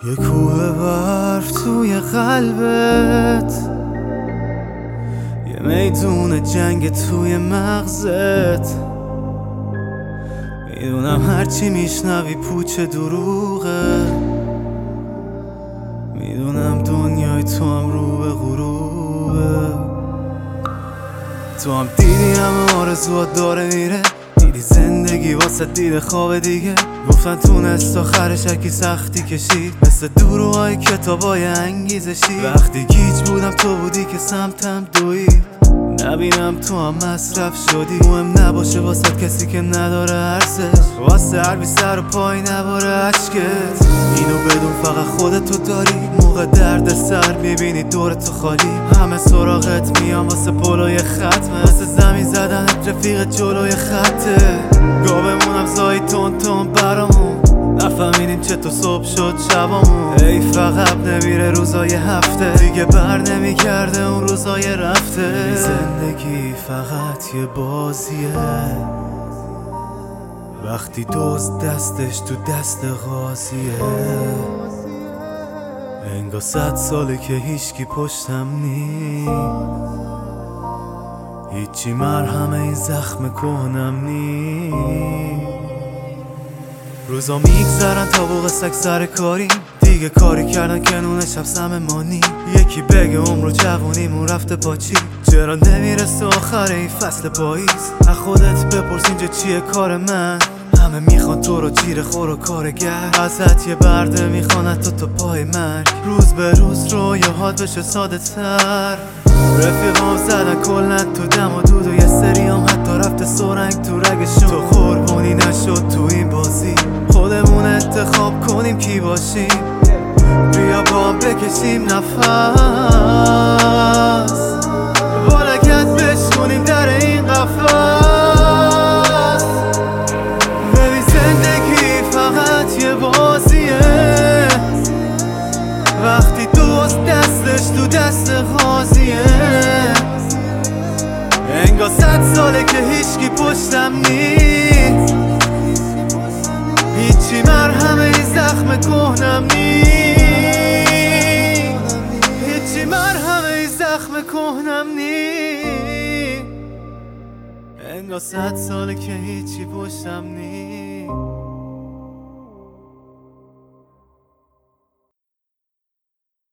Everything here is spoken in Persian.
یه کوه برف توی قلبت، یه میدون جنگ توی مغزت. میدونم هرچی میشنوی پوچ دروغه، میدونم دنیای تو هم رو به غروبه. تو هم دیدی همه آرزوات داره میره، دیدی زندگی واسه دید خواب دیگه. گفتن تونست آخرش هرکی سختی کشید، مثل دروهای کتابای انگیزشی. وقتی گیج بودم تو بودی که سمتم دوید، نبینم تو هم مصرف شدی. مهم نباشه واسه کسی که نداره ارزش، واسه هر بی سر و پای نباره عشقت. اینو بدون فقط خودتو داری، موقع درد سر میبینی دورتو خالی. همه سراغت میان واسه پلوی ختمه، واسه زمین زدنت رفیق جلوی خطه. گابمونم زایی تون تون برامون، نفهمیدیم چطور صبح شد شبامون. ای فقط نمیره روزای هفته، دیگه بر نمیگرده اون روزای رفته. زندگی فقط یه بازیه، وقتی دزد دستش تو دست قاضیه. انگار 100 ساله که هیچکی پشتم نی، هیچی مرهم این زخم کهنم نی. روزا میگذرن تا بوق سگ سر کاریم، دیگه کاری کردن که نون شب سم مانی. یکی بگه عمر جوونیمون رفته با چی، چرا نمیرسه آخر این فصل پاییز. از خودت بپرس اینجا چیه کار من، همه میخوان تو رو جیر خور و کارگر. ازت یه برده میخوان تو پای مرگ، روز به روز رویاهات بشه ساده تر. رفیقام زدن کلن تو دم و دود و یه سری هم حتی رفته سرنگ تو رگشون. تو قربونی نشد تو این بازی، خودمون انتخاب کنیم کی باشیم. بیا با هم بکشیم نفس، با لگت بشکنیم در این قفس. ببین زندگی فقط یه بازیه، وقتی دوست دستش تو دست قاضیه. انگار 100 ساله که هیچکی پشتم نیست، هیچی مرهم این زخم کهنم نی، هیچی مرهم این زخم کهنم نی. انگار 100 ساله که هیچی پشتم نی.